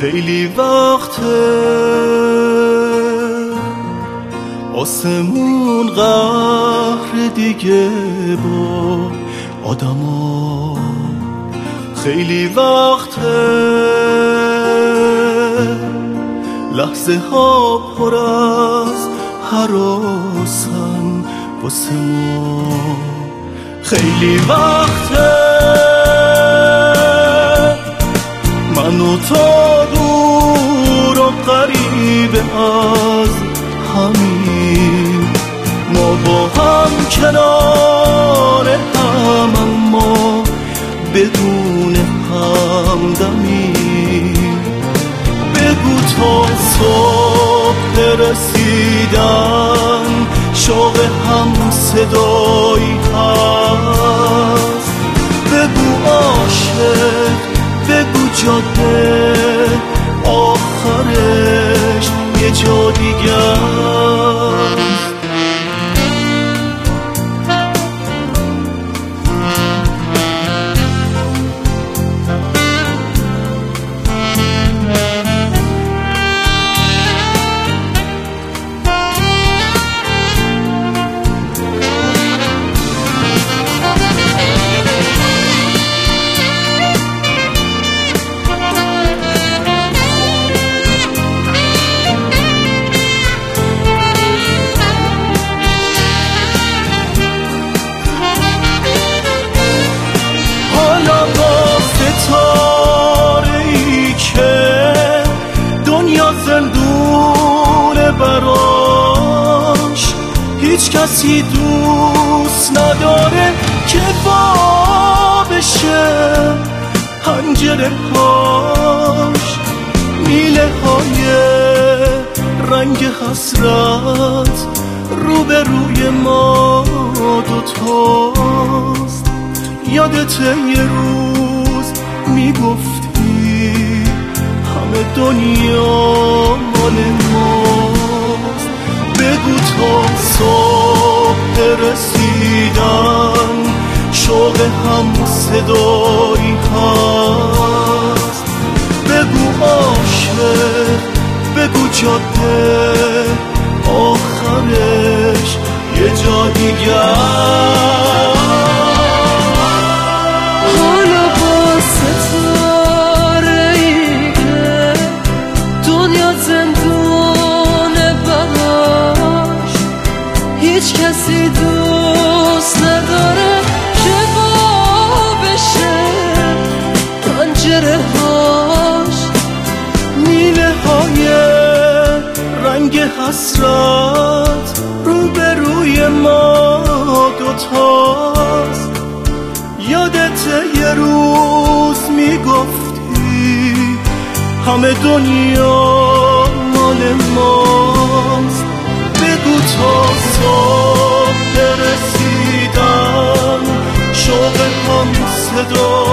خیلی وقته آسمون قهر دیگه با آدما، خیلی وقته لحظه ها پر از هراسن واسه ما، خیلی وقته من و تو دور و قریب از همین، ما با هم کنار هم اما بدون همدمی. بگو تا صبح رسیدن شوق هم صدایی هست، بگو عاشق، بگو جاده آخرش یه جا دیگه است. براش هیچ کسی دوست نداره که وا بشه پنجره هاش، میله های رنگ حسرت روبروی ما دوتاست. یادته یه روز میگفتی همه دنیا مال ماست، بگو تا صبح رسیدن شوق هم صدایی هست، بگو عاشق، بگو جاده آخرش یه جا دیگه. حالا با ستاره‌ای که دنیا زندون براش هیچ کسی دوست نداره که وا بشه پنجره هاش، میله های رنگ حسرت روبروی ما دوتاست. یادته یه روز میگفتی همه دنیا مال ماست، بگو تا صبح رسیدن شوق هم صدا